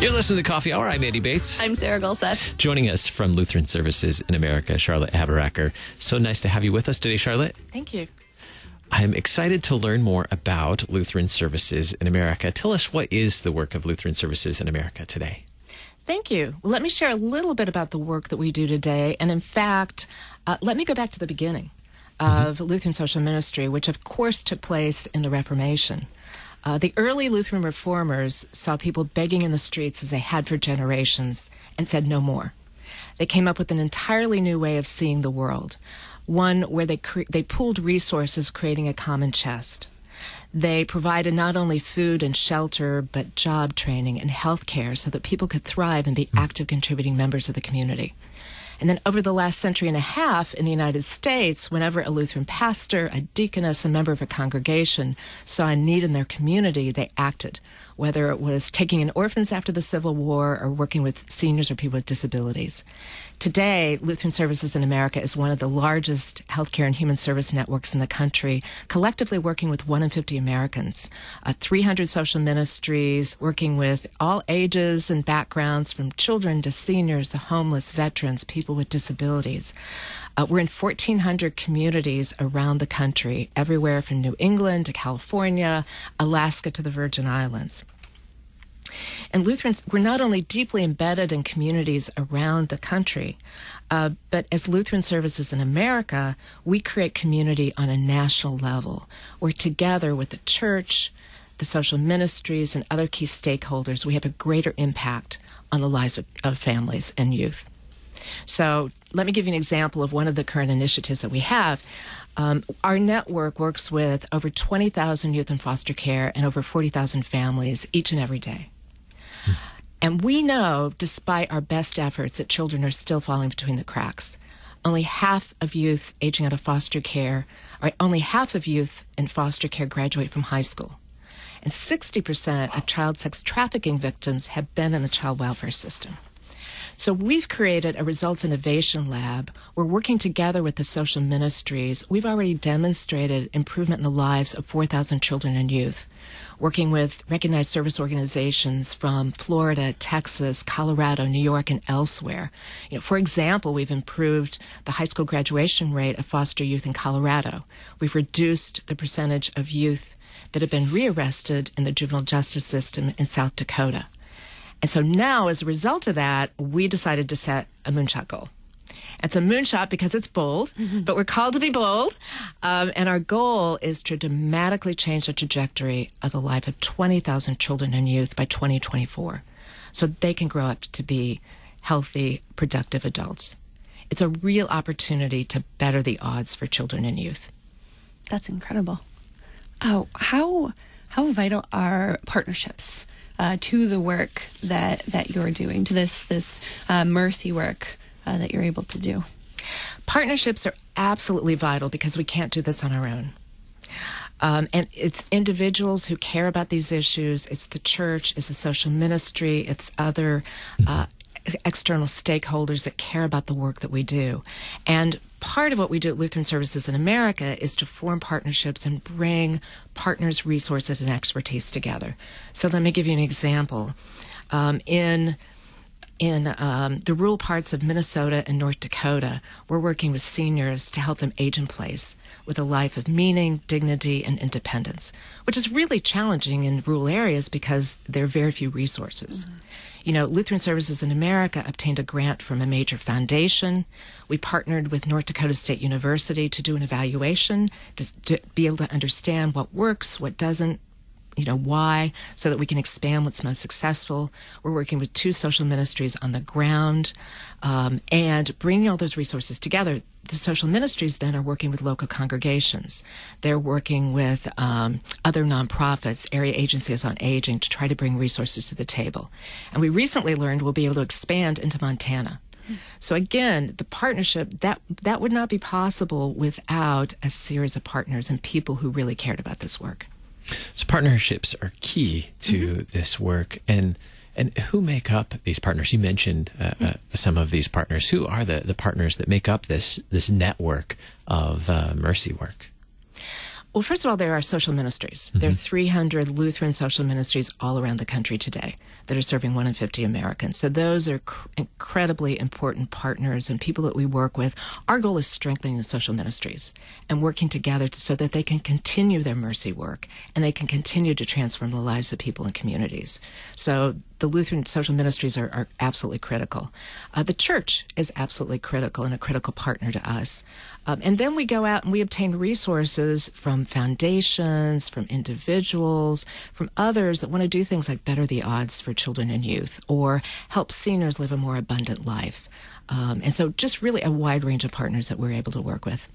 You're listening to the Coffee Hour. I'm Andy Bates. I'm Sarah Gulseth. Joining us from Lutheran Services in America, Charlotte Haberacker. So nice to have you with us today, Charlotte. Thank you. I'm excited to learn more about Lutheran Services in America. Tell us, what is the work of Lutheran Services in America today? Thank you. Well, let me share a little bit about the work that we do today. And in fact, let me go back to the beginning of Lutheran social ministry, which of course took place in the Reformation. The early Lutheran reformers saw people begging in the streets as they had for generations and said no more. They came up with an entirely new way of seeing the world, one where they pooled resources, creating a common chest. They provided not only food and shelter, but job training and health care so that people could thrive and be active contributing members of the community. And then over the last century and a half in the United States, whenever a Lutheran pastor, a deaconess, a member of a congregation saw a need in their community, they acted, whether it was taking in orphans after the Civil War or working with seniors or people with disabilities. Today, Lutheran Services in America is one of the largest healthcare and human service networks in the country, collectively working with 1 in 50 Americans. 300 social ministries, working with all ages and backgrounds, from children to seniors, the homeless, veterans, people with disabilities. We're in 1,400 communities around the country, everywhere from New England to California, Alaska to the Virgin Islands. And Lutherans, we're not only deeply embedded in communities around the country, but as Lutheran Services in America, we create community on a national level, where together with the church, the social ministries, and other key stakeholders, we have a greater impact on the lives of families and youth. So let me give you an example of one of the current initiatives that we have. Our network works with over 20,000 youth in foster care and over 40,000 families each and every day. And we know, despite our best efforts, that children are still falling between the cracks. Only half of youth aging out of foster care, or only half of youth in foster care graduate from high school. And 60% of child sex trafficking victims have been in the child welfare system. So we've created a results innovation lab. We're working together with the social ministries. We've already demonstrated improvement in the lives of 4,000 children and youth, working with recognized service organizations from Florida, Texas, Colorado, New York, and elsewhere. For example, we've improved the high school graduation rate of foster youth in Colorado. We've reduced the percentage of youth that have been rearrested in the juvenile justice system in South Dakota. And so now, as a result of that, we decided to set a moonshot goal. It's a moonshot because it's bold, but we're called to be bold. And our goal is to dramatically change the trajectory of the life of 20,000 children and youth by 2024, so they can grow up to be healthy, productive adults. It's a real opportunity to better the odds for children and youth. That's incredible. Oh, how vital are partnerships to the work that you're doing, to this mercy work that you're able to do? Partnerships are absolutely vital because we can't do this on our own. And it's individuals who care about these issues. It's the church, it's the social ministry, it's other external stakeholders that care about the work that we do. And part of what we do at Lutheran Services in America is to form partnerships and bring partners, resources, and expertise together. So let me give you an example. In the rural parts of Minnesota and North Dakota, we're working with seniors to help them age in place with a life of meaning, dignity, and independence, which is really challenging in rural areas because there are very few resources. Lutheran Services in America obtained a grant from a major foundation. We partnered with North Dakota State University to do an evaluation to be able to understand what works, what doesn't, why, so that we can expand what's most successful. We're working with 2 social ministries on the ground, and bringing all those resources together. The social ministries then are working with local congregations. They're working with other nonprofits, area agencies on aging, to try to bring resources to the table. And we recently learned we'll be able to expand into Montana. So again, the partnership, that would not be possible without a series of partners and people who really cared about this work. So partnerships are key to this work. And who make up these partners? You mentioned some of these partners. Who are the partners that make up this network of mercy work? Well, first of all, there are social ministries. There are 300 Lutheran social ministries all around the country today that are serving 1 in 50 Americans. So those are incredibly important partners and people that we work with. Our goal is strengthening the social ministries and working together so that they can continue their mercy work and they can continue to transform the lives of people and communities. So the Lutheran social ministries are absolutely critical. The church is absolutely critical and a critical partner to us. And then we go out and we obtain resources from foundations, from individuals, from others that want to do things like better the odds for children and youth or help seniors live a more abundant life. And so just really a wide range of partners that we're able to work with.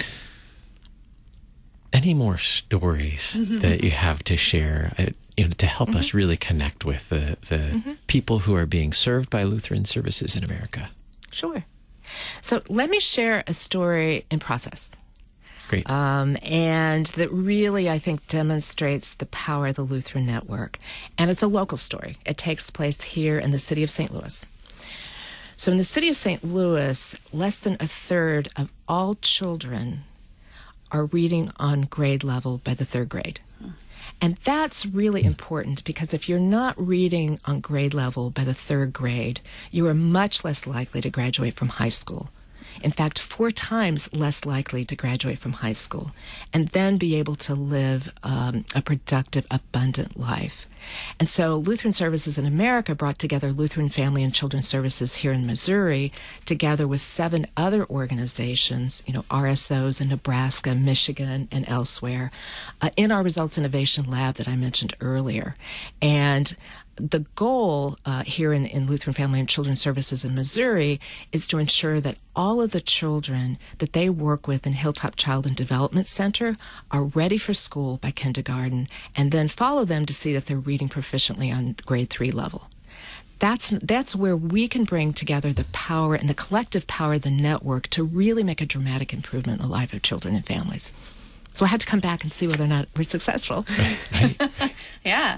Any more stories that you have to share, to help us really connect with the people who are being served by Lutheran services in America? Sure. So let me share a story in process. Great. And that really, I think, demonstrates the power of the Lutheran Network. And it's a local story. It takes place here in the city of St. Louis. So in the city of St. Louis, less than a third of all children are reading on grade level by the 3rd grade. And that's really important because if you're not reading on grade level by the 3rd grade, you are much less likely to graduate from high school. In fact, 4 times less likely to graduate from high school and then be able to live a productive, abundant life. And so Lutheran Services in America brought together Lutheran Family and Children's Services here in Missouri together with 7 other organizations, RSOs in Nebraska, Michigan, and elsewhere, in our Results Innovation Lab that I mentioned earlier. And the goal here in Lutheran Family and Children's Services in Missouri is to ensure that all of the children that they work with in Hilltop Child and Development Center are ready for school by kindergarten and then follow them to see that they're reading proficiently on grade 3 level. That's where we can bring together the power and the collective power of the network to really make a dramatic improvement in the life of children and families. So I had to come back and see whether or not we're successful. Right. Yeah.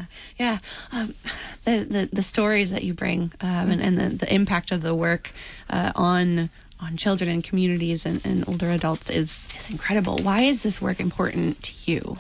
The stories that you bring and the impact of the work on children and communities and older adults is incredible. Why is this work important to you?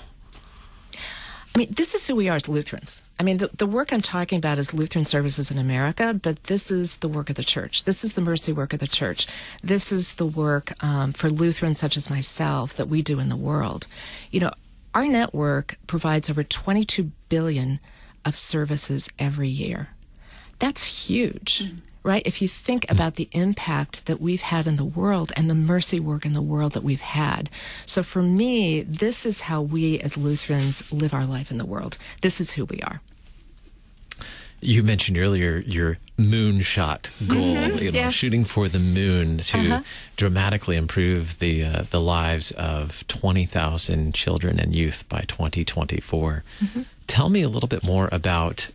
I mean, this is who we are as Lutherans. I mean, the work I'm talking about is Lutheran Services in America, but this is the work of the church. This is the mercy work of the church. This is the work for Lutherans such as myself that we do in the world. Our network provides over 22 billion of services every year. That's huge. Right? If you think about the impact that we've had in the world and the mercy work in the world that we've had. So for me, this is how we as Lutherans live our life in the world. This is who we are. You mentioned earlier your moonshot goal, shooting for the moon to dramatically improve the lives of 20,000 children and youth by 2024. Tell me a little bit more about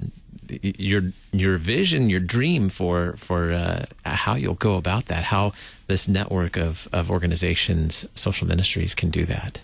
your vision, your dream for how you'll go about that, how this network of organizations, social ministries can do that.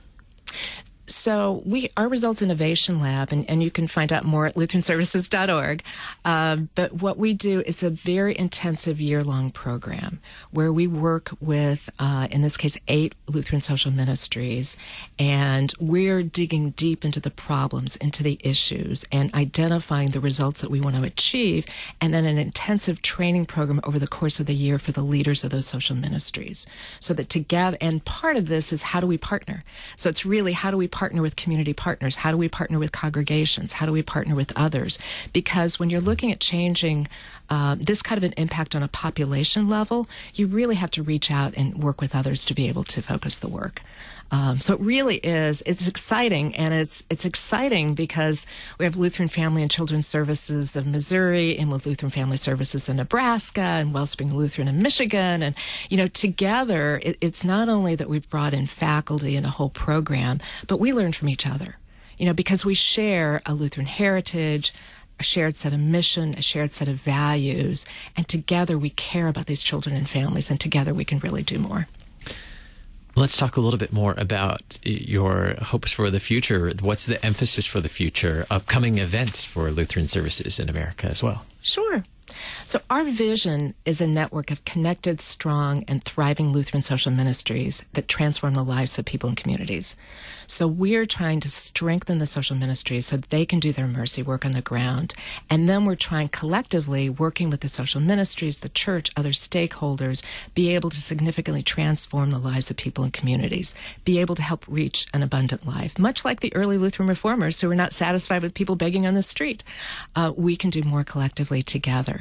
So our Results Innovation Lab, and you can find out more at lutheranservices.org, but what we do is a very intensive year-long program where we work with, in this case, 8 Lutheran social ministries, and we're digging deep into the problems, into the issues, and identifying the results that we want to achieve, and then an intensive training program over the course of the year for the leaders of those social ministries. So that together, and part of this is how do we partner? So it's really how do we partner with community partners? How do we partner with congregations? How do we partner with others? Because when you're looking at changing this kind of an impact on a population level, you really have to reach out and work with others to be able to focus the work. So it really is, it's exciting, and it's exciting because we have Lutheran Family and Children's Services of Missouri and with Lutheran Family Services in Nebraska and Wellspring Lutheran in Michigan. And, together, it's not only that we've brought in faculty and a whole program, but we learn from each other, because we share a Lutheran heritage, a shared set of mission, a shared set of values, and together we care about these children and families, and together we can really do more. Let's talk a little bit more about your hopes for the future. What's the emphasis for the future? Upcoming events for Lutheran Services in America as well. Sure. So our vision is a network of connected, strong, and thriving Lutheran social ministries that transform the lives of people and communities. So we're trying to strengthen the social ministries so that they can do their mercy work on the ground. And then we're trying collectively, working with the social ministries, the church, other stakeholders, be able to significantly transform the lives of people and communities, be able to help reach an abundant life. Much like the early Lutheran reformers who were not satisfied with people begging on the street. We can do more collectively together.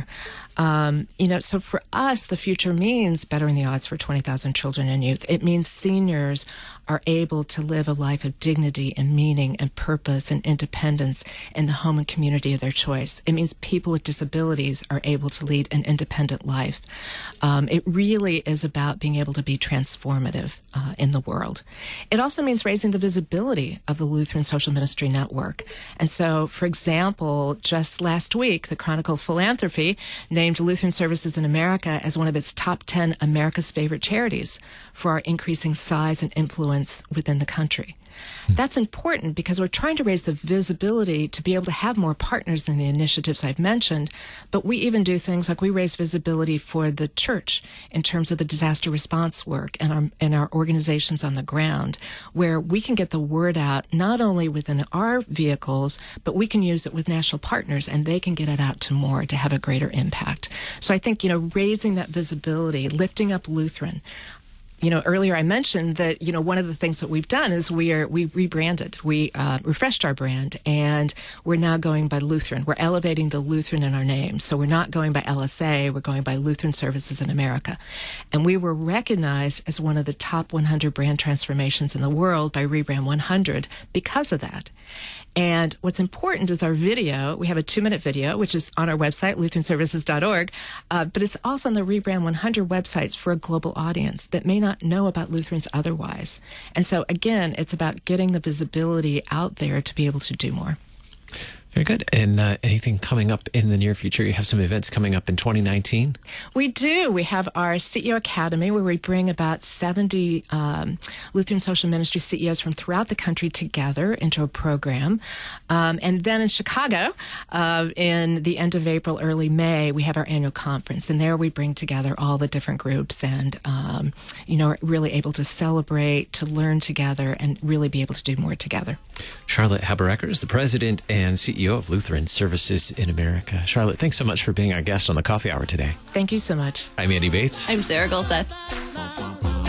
So for us, the future means bettering the odds for 20,000 children and youth. It means seniors are able to live a life of dignity and meaning and purpose and independence in the home and community of their choice. It means people with disabilities are able to lead an independent life. It really is about being able to be transformative in the world. It also means raising the visibility of the Lutheran Social Ministry Network. And so, for example, just last week, the Chronicle of Philanthropy named Lutheran Services in America as one of its top 10 America's favorite charities for our increasing size and influence within the country. That's important because we're trying to raise the visibility to be able to have more partners than the initiatives I've mentioned, but we even do things like we raise visibility for the church in terms of the disaster response work and our organizations on the ground, where we can get the word out not only within our vehicles, but we can use it with national partners and they can get it out to more to have a greater impact. So I think, raising that visibility, lifting up Lutheran. Earlier I mentioned that, one of the things that we've done is we rebranded. We refreshed our brand, and we're now going by Lutheran. We're elevating the Lutheran in our name. So we're not going by LSA, we're going by Lutheran Services in America. And we were recognized as one of the top 100 brand transformations in the world by Rebrand 100 because of that. And what's important is our video. We have a 2-minute video, which is on our website, lutheranservices.org, but it's also on the Rebrand 100 website for a global audience that may not know about Lutherans otherwise. And so, again, it's about getting the visibility out there to be able to do more. Very good. And anything coming up in the near future? You have some events coming up in 2019? We do. We have our CEO Academy, where we bring about 70 Lutheran social ministry CEOs from throughout the country together into a program. And then in Chicago, in the end of April, early May, we have our annual conference. And there we bring together all the different groups and, are really able to celebrate, to learn together, and really be able to do more together. Charlotte Habereckers, the president and CEO of Lutheran Services in America. Charlotte, thanks so much for being our guest on the Coffee Hour today. Thank you so much. I'm Andy Bates. I'm Sarah Gulseth.